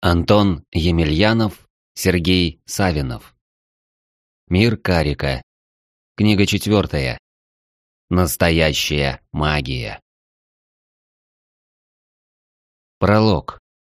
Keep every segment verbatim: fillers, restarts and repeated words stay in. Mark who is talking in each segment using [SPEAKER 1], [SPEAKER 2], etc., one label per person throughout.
[SPEAKER 1] Антон Емельянов, Сергей Савинов. Мир Карика. Книга четвертая. Настоящая магия. Пролог.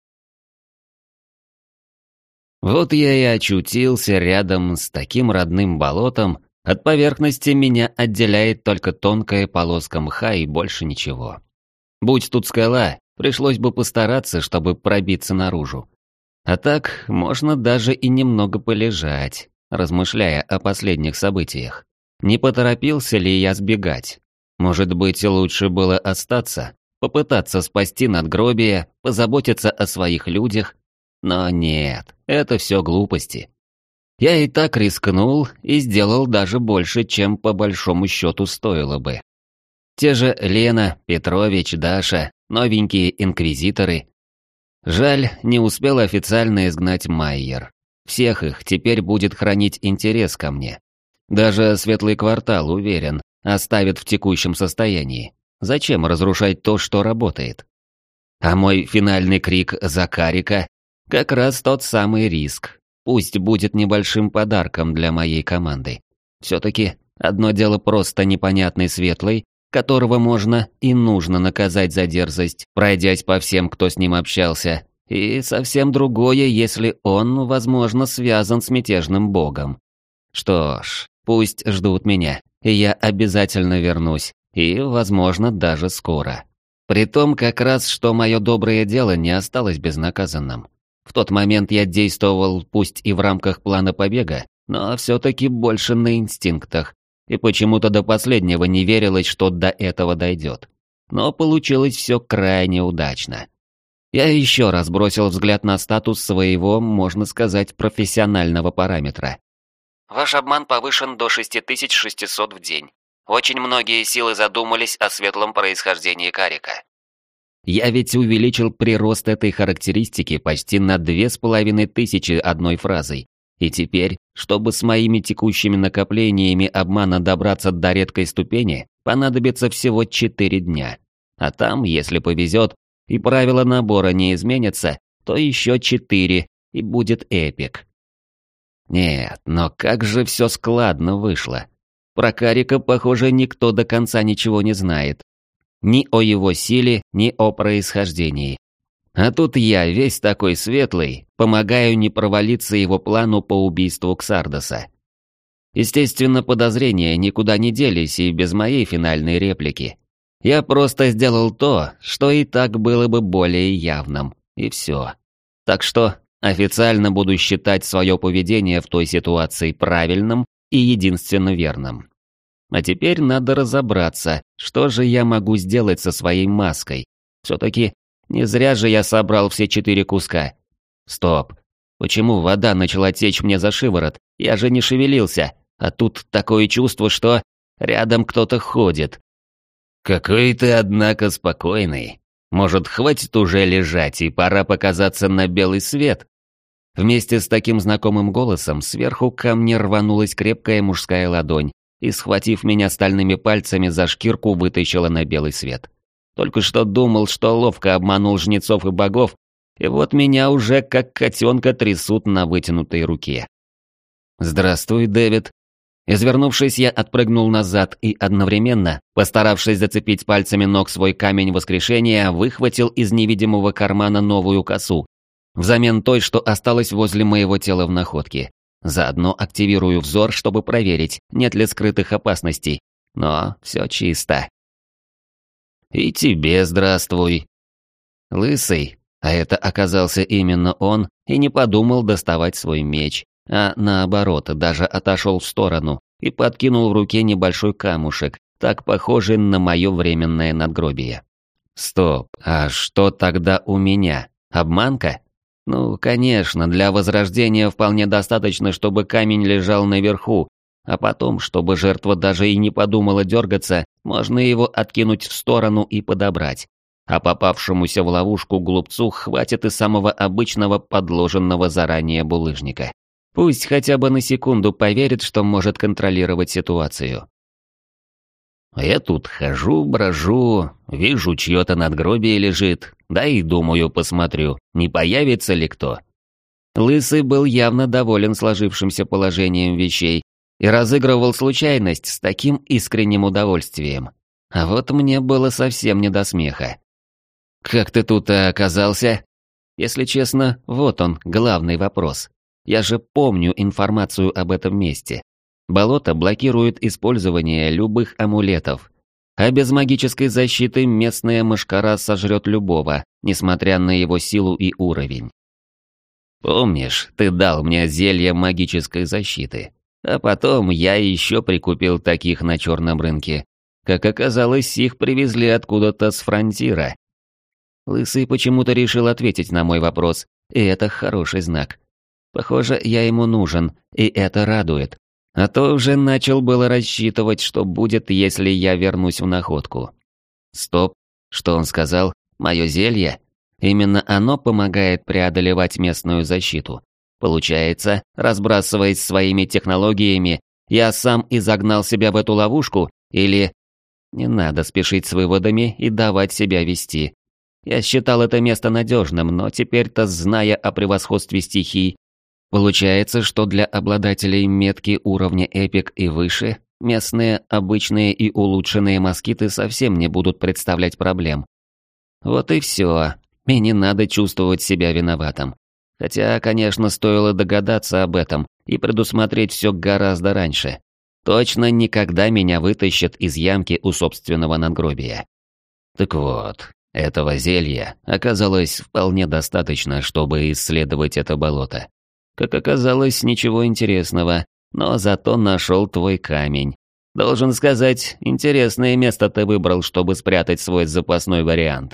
[SPEAKER 1] Вот я и очутился рядом с таким родным болотом, от поверхности меня отделяет только тонкая полоска мха и больше ничего. Будь тут скала, пришлось бы постараться, чтобы пробиться наружу. А так, можно даже и немного полежать, размышляя о последних событиях. Не поторопился ли я сбегать? Может быть, лучше было остаться, попытаться спасти надгробие, позаботиться о своих людях? Но нет, это все глупости. Я и так рискнул и сделал даже больше, чем по большому счету стоило бы. Те же Лена, Петрович, Даша, новенькие инквизиторы. Жаль, не успел официально изгнать Майер. Всех их теперь будет хранить интерес ко мне. Даже Светлый Квартал, уверен, оставит в текущем состоянии. Зачем разрушать то, что работает? А мой финальный крик за Карика — как раз тот самый риск. Пусть будет небольшим подарком для моей команды. Все-таки одно дело просто непонятный Светлый, которого можно и нужно наказать за дерзость, пройдясь по всем, кто с ним общался, и совсем другое, если он, возможно, связан с мятежным богом. Что ж, пусть ждут меня, и я обязательно вернусь, и, возможно, даже скоро. Притом как раз, что мое доброе дело не осталось безнаказанным. В тот момент я действовал пусть и в рамках плана побега, но все-таки больше на инстинктах, и почему-то до последнего не верилось, что до этого дойдет. Но получилось все крайне удачно. Я еще раз бросил взгляд на статус своего, можно сказать, профессионального параметра. Ваш обман повышен до шесть тысяч шестьсот в день. Очень многие силы задумались о светлом происхождении Карика. Я ведь увеличил прирост этой характеристики почти на две с половиной тысячи одной фразой. И теперь, чтобы с моими текущими накоплениями обмана добраться до редкой ступени, понадобится всего четыре дня. А там, если повезет, и правила набора не изменятся, то еще четыре, и будет эпик. Нет, но как же все складно вышло. Про Карика, похоже, никто до конца ничего не знает. Ни о его силе, ни о происхождении. А тут я, весь такой светлый, помогаю не провалиться его плану по убийству Ксардоса. Естественно, подозрения никуда не делись и без моей финальной реплики. Я просто сделал то, что и так было бы более явным, и все. Так что официально буду считать свое поведение в той ситуации правильным и единственно верным. А теперь надо разобраться, что же я могу сделать со своей маской. Все-таки не зря же я собрал все четыре куска. Стоп. Почему вода начала течь мне за шиворот? Я же не шевелился. А тут такое чувство, что рядом кто-то ходит. Какой ты, однако, спокойный. Может, хватит уже лежать и пора показаться на белый свет? Вместе с таким знакомым голосом сверху ко мне рванулась крепкая мужская ладонь и, схватив меня стальными пальцами за шкирку, вытащила на белый свет. Только что думал, что ловко обманул жнецов и богов, и вот меня уже как котенка трясут на вытянутой руке. «Здравствуй, Дэвид». Извернувшись, я отпрыгнул назад и одновременно, постаравшись зацепить пальцами ног свой камень воскрешения, выхватил из невидимого кармана новую косу, взамен той, что осталась возле моего тела в находке. Заодно активирую взор, чтобы проверить, нет ли скрытых опасностей. Но все чисто. «И тебе здравствуй». Лысый, а это оказался именно он, и не подумал доставать свой меч, а наоборот, даже отошел в сторону и подкинул в руке небольшой камушек, так похожий на мое временное надгробие. Стоп, а что тогда у меня? Обманка? Ну, конечно, для возрождения вполне достаточно, чтобы камень лежал наверху, а потом, чтобы жертва даже и не подумала дергаться, можно его откинуть в сторону и подобрать. А попавшемуся в ловушку глупцу хватит и самого обычного подложенного заранее булыжника. Пусть хотя бы на секунду поверит, что может контролировать ситуацию. А я тут хожу, брожу, вижу, чье-то надгробие лежит, да и думаю, посмотрю, не появится ли кто. Лысый был явно доволен сложившимся положением вещей и разыгрывал случайность с таким искренним удовольствием. А вот мне было совсем не до смеха. «Как ты тут оказался?» Если честно, вот он, главный вопрос. Я же помню информацию об этом месте. Болото блокирует использование любых амулетов. А без магической защиты местная мошкара сожрет любого, несмотря на его силу и уровень. Помнишь, ты дал мне зелье магической защиты? А потом я еще прикупил таких на черном рынке. Как оказалось, их привезли откуда-то с фронтира. Лысый почему-то решил ответить на мой вопрос, и это хороший знак. Похоже, я ему нужен, и это радует. А то уже начал было рассчитывать, что будет, если я вернусь в находку. Стоп, что он сказал? Мое зелье? Именно оно помогает преодолевать местную защиту. Получается, разбрасываясь своими технологиями, я сам и загнал себя в эту ловушку, или... Не надо спешить с выводами и давать себя вести. Я считал это место надежным, но теперь-то, зная о превосходстве стихий, получается, что для обладателей метки уровня эпик и выше, местные, обычные и улучшенные москиты совсем не будут представлять проблем. Вот и все. И не надо чувствовать себя виноватым. Хотя, конечно, стоило догадаться об этом и предусмотреть все гораздо раньше. Точно никогда меня вытащат из ямки у собственного надгробия. Так вот, этого зелья оказалось вполне достаточно, чтобы исследовать это болото. Как оказалось, ничего интересного, но зато нашел твой камень. Должен сказать, интересное место ты выбрал, чтобы спрятать свой запасной вариант.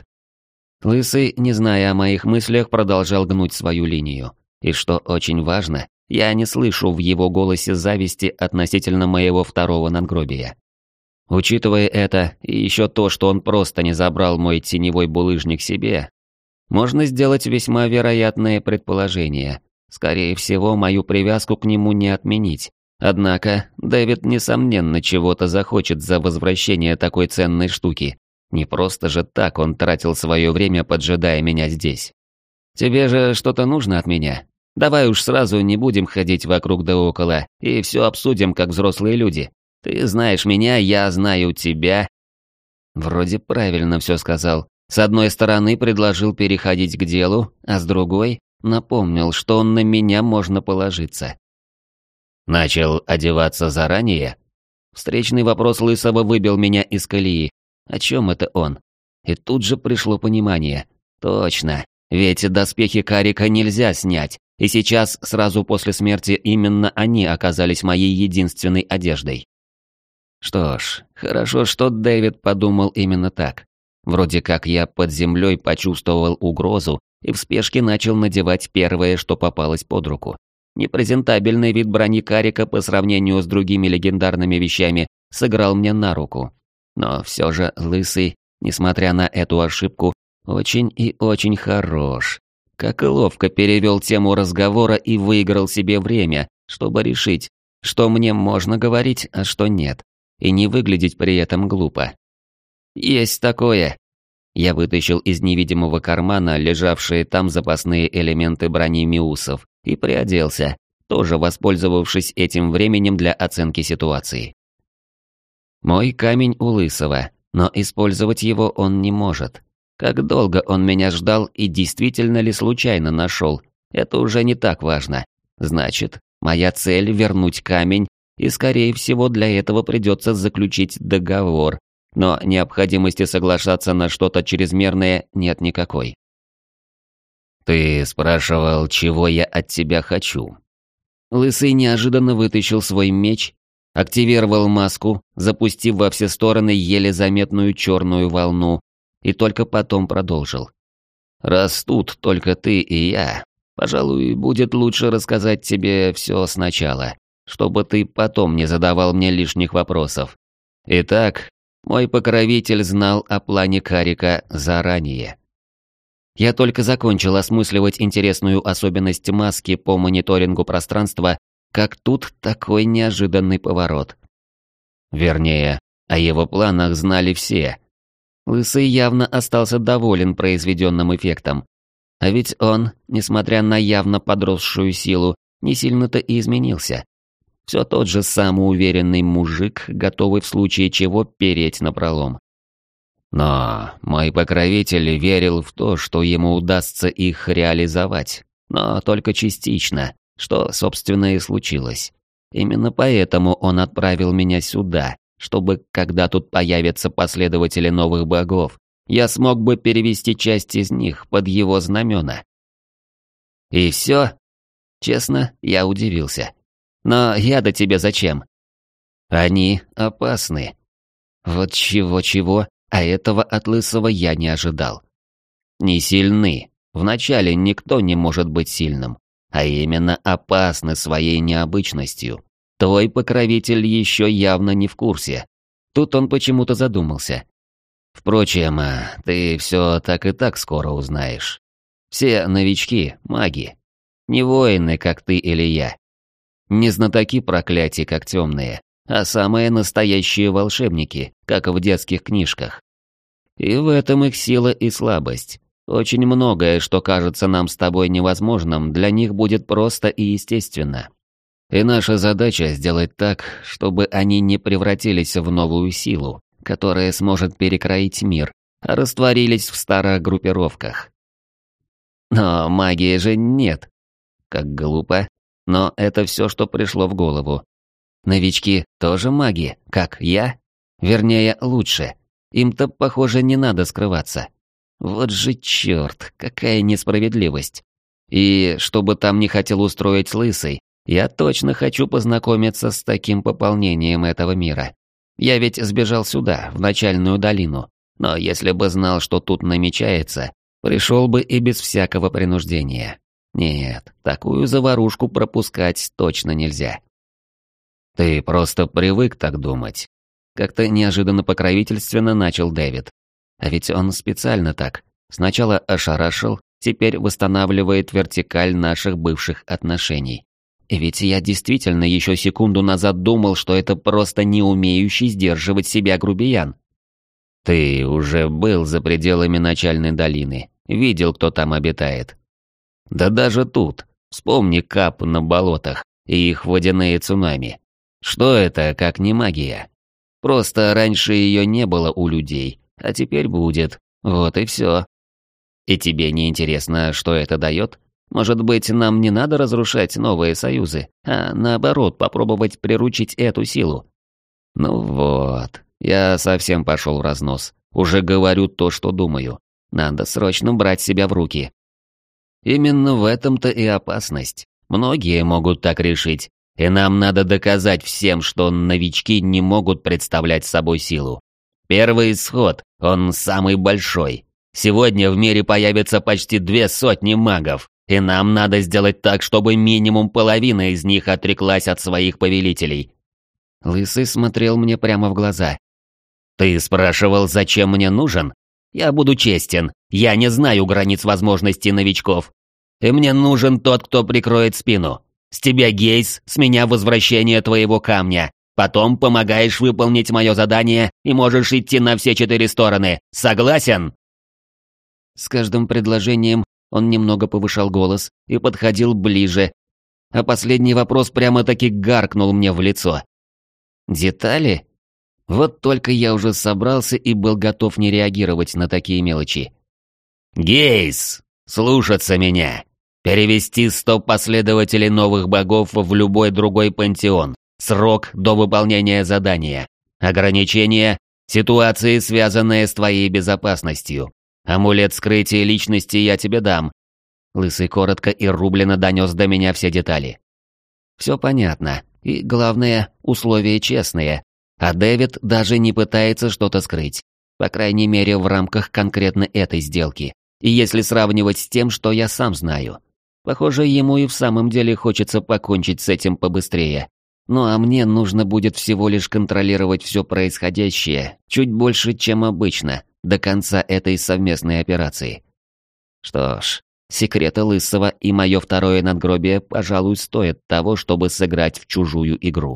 [SPEAKER 1] Лысый, не зная о моих мыслях, продолжал гнуть свою линию. И что очень важно, я не слышу в его голосе зависти относительно моего второго надгробия. Учитывая это, и еще то, что он просто не забрал мой теневой булыжник себе, можно сделать весьма вероятное предположение. Скорее всего, мою привязку к нему не отменить. Однако, Дэвид, несомненно, чего-то захочет за возвращение такой ценной штуки. Не просто же так он тратил свое время, поджидая меня здесь. Тебе же что-то нужно от меня? Давай уж сразу не будем ходить вокруг да около и все обсудим, как взрослые люди. Ты знаешь меня, я знаю тебя. Вроде правильно все сказал. С одной стороны предложил переходить к делу, а с другой напомнил, что на меня можно положиться. Начал одеваться заранее? Встречный вопрос Лысого выбил меня из колеи. О чем это он? И тут же пришло понимание. Точно, ведь доспехи Карика нельзя снять, и сейчас, сразу после смерти, именно они оказались моей единственной одеждой. Что ж, хорошо, что Дэвид подумал именно так. Вроде как я под землей почувствовал угрозу и в спешке начал надевать первое, что попалось под руку. Непрезентабельный вид брони Карика по сравнению с другими легендарными вещами сыграл мне на руку. Но все же Лысый, несмотря на эту ошибку, очень и очень хорош. Как ловко перевел тему разговора и выиграл себе время, чтобы решить, что мне можно говорить, а что нет, и не выглядеть при этом глупо. Есть такое. Я вытащил из невидимого кармана лежавшие там запасные элементы брони миусов и приоделся, тоже воспользовавшись этим временем для оценки ситуации. Мой камень у Лысого, но использовать его он не может. Как долго он меня ждал и действительно ли случайно нашел, это уже не так важно. Значит, моя цель — вернуть камень, и скорее всего для этого придется заключить договор, но необходимости соглашаться на что-то чрезмерное нет никакой. «Ты спрашивал, чего я от тебя хочу?» Лысый неожиданно вытащил свой меч, активировал маску, запустив во все стороны еле заметную черную волну, и только потом продолжил. «Раз тут только ты и я, пожалуй, будет лучше рассказать тебе все сначала, чтобы ты потом не задавал мне лишних вопросов. Итак, мой покровитель знал о плане Карика заранее». Я только закончил осмысливать интересную особенность маски по мониторингу пространства, как тут такой неожиданный поворот. Вернее, О его планах знали все. Лысый явно остался доволен произведенным эффектом. А ведь он, несмотря на явно подросшую силу, не сильно-то и изменился. Все тот же самоуверенный мужик, готовый в случае чего переть напролом. Но мой покровитель верил в то, что ему удастся их реализовать, но только частично, что, собственно, и случилось. Именно поэтому он отправил меня сюда, чтобы, когда тут появятся последователи новых богов, я смог бы перевести часть из них под его знамена. И все? Честно, я удивился. Но я-то тебе зачем? Они опасны. Вот чего-чего, а этого от Лысого я не ожидал. Не сильны. Вначале никто не может быть сильным, а именно опасны своей необычностью. Твой покровитель еще явно не в курсе. Тут он почему-то задумался. Впрочем, ты все так и так скоро узнаешь. Все новички — маги. Не воины, как ты или я. Не знатоки проклятий, как темные, а самые настоящие волшебники, как в детских книжках. И в этом их сила и слабость. Очень многое, что кажется нам с тобой невозможным, для них будет просто и естественно. И наша задача сделать так, чтобы они не превратились в новую силу, которая сможет перекроить мир, а растворились в старых группировках. Но магии же нет. Как глупо, но это все, что пришло в голову. Новички тоже маги, как я? Вернее, лучше. Им-то, похоже, не надо скрываться. Вот же черт, какая несправедливость. И чтобы там не хотел устроить Лысый, я точно хочу познакомиться с таким пополнением этого мира. Я ведь сбежал сюда, в начальную долину, но если бы знал, что тут намечается, пришел бы и без всякого принуждения. Нет, такую заварушку пропускать точно нельзя. Ты просто привык так думать. Как-то неожиданно покровительственно начал Дэвид. А ведь он специально так. Сначала ошарашил, теперь восстанавливает вертикаль наших бывших отношений. И ведь я действительно еще секунду назад думал, что это просто не умеющий сдерживать себя грубиян. Ты уже был за пределами начальной долины, видел, кто там обитает. Да даже тут, вспомни Кап на болотах и их водяные цунами. Что это, как не магия? Просто раньше ее не было у людей, а теперь будет, вот и все. И тебе не интересно, что это дает? Может быть, нам не надо разрушать новые союзы, а наоборот попробовать приручить эту силу? Ну вот, я совсем пошел в разнос. Уже говорю то, что думаю. Надо срочно брать себя в руки. Именно в этом-то и опасность. Многие могут так решить, и нам надо доказать всем, что новички не могут представлять собой силу. Первый исход, он самый большой. Сегодня в мире появится почти две сотни магов. И нам надо сделать так, чтобы минимум половина из них отреклась от своих повелителей. Лысый смотрел мне прямо в глаза. Ты спрашивал, зачем мне нужен? Я буду честен, я не знаю границ возможностей новичков. И мне нужен тот, кто прикроет спину. С тебя Гейс, с меня возвращение твоего камня. Потом помогаешь выполнить мое задание и можешь идти на все четыре стороны. Согласен? С каждым предложением он немного повышал голос и подходил ближе, а последний вопрос прямо-таки гаркнул мне в лицо. Детали? Вот только я уже собрался и был готов не реагировать на такие мелочи. Гейс, слушаться меня. Перевести сто последователей новых богов в любой другой пантеон. Срок до выполнения задания. Ограничения, ситуации, связанные с твоей безопасностью. Амулет скрытия личности я тебе дам. Лысый коротко и рублено донес до меня все детали. Все понятно. И главное, условия честные. А Дэвид даже не пытается что-то скрыть. По крайней мере, в рамках конкретно этой сделки. И если сравнивать с тем, что я сам знаю. Похоже, ему и в самом деле хочется покончить с этим побыстрее. Ну а мне нужно будет всего лишь контролировать все происходящее, чуть больше, чем обычно, до конца этой совместной операции. Что ж, секреты Лысого и мое второе надгробие, пожалуй, стоят того, чтобы сыграть в чужую игру.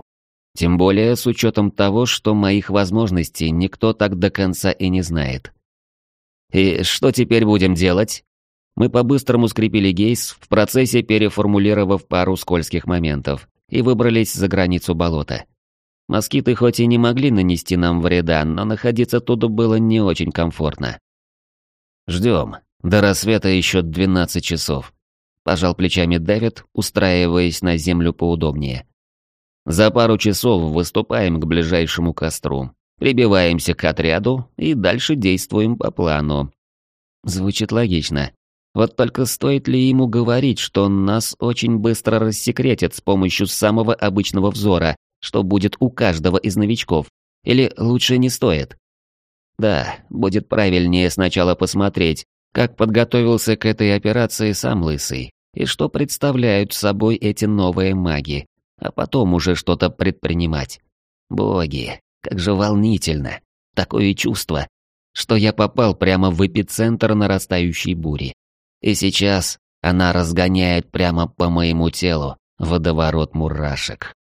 [SPEAKER 1] Тем более с учетом того, что моих возможностей никто так до конца и не знает. И что теперь будем делать? Мы по-быстрому скрепили гейс, в процессе переформулировав пару скользких моментов, и выбрались за границу болота. Москиты хоть и не могли нанести нам вреда, но находиться тут было не очень комфортно. Ждем. До рассвета еще двенадцать часов. Пожал плечами Дэвид, устраиваясь на землю поудобнее. За пару часов выступаем к ближайшему костру, прибиваемся к отряду и дальше действуем по плану. Звучит логично. Вот только стоит ли ему говорить, что нас очень быстро рассекретят с помощью самого обычного взора, что будет у каждого из новичков, или лучше не стоит? Да, будет правильнее сначала посмотреть, как подготовился к этой операции сам Лысый, и что представляют собой эти новые маги, а потом уже что-то предпринимать. Боги, как же волнительно. Такое чувство, что я попал прямо в эпицентр нарастающей бури. И сейчас она разгоняет прямо по моему телу водоворот мурашек.